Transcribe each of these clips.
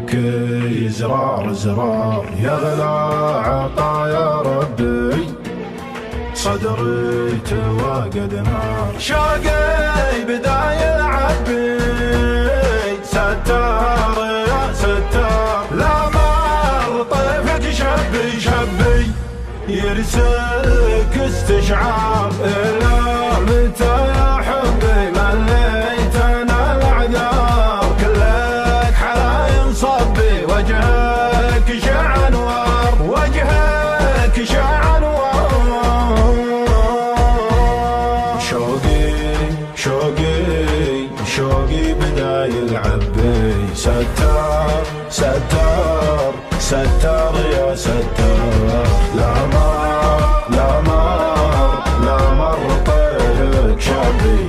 بكي زرار زرار يغلى عطايا ربي، صدري تواقد نار شوقي بدا يلعبي، ستار يا ستار لا مر طيفك شبي شبي، يرسلك استشعار إلى متى يا حبي مليت أنا الأعذار، كلك حلاين صبي وجهك شع أنوار، وجهك شع أنوار. شوقي بدا يلعب بي، ستار ستار ستار يا ستار لا مر طيفك شبي،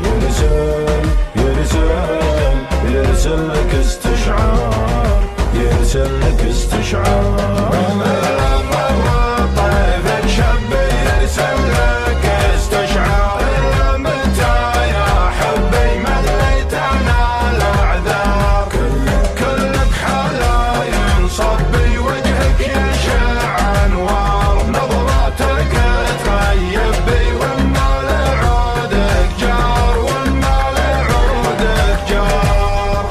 يرسلك استشعار، يرسلك استشعار. طيفك شبي يرسلك استشعار، متى يا حبي مليت انا الاعذار، كلك حلاين صبي وجهك يشع انوار، نظراتك تغيب بي وما لعودك جار، وما لعودك جار.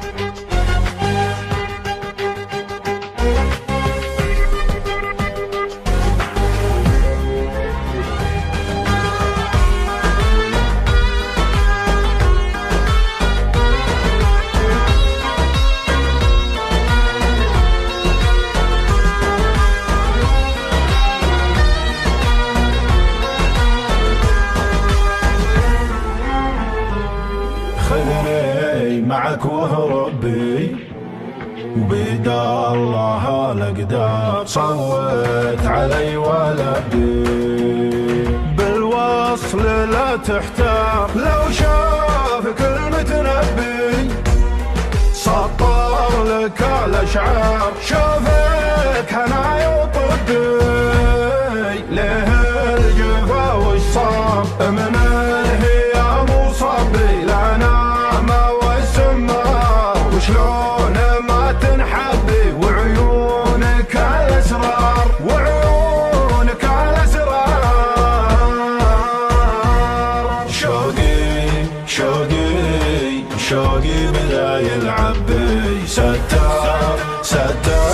خذني معك واهرب بي، وبيدا الله الاقدار، صوت علي ولدي بالوصل لا تحتار، لو شافك المتنبي سطر لك الاشعار، شوفك هناي وطبي له الجفا وش صار، من الهيام وصبي وشلون ما تنحبي، وعيونك الاسرار، وعيونك الاسرار. شوقي بدا يلعب بي، ستار ستار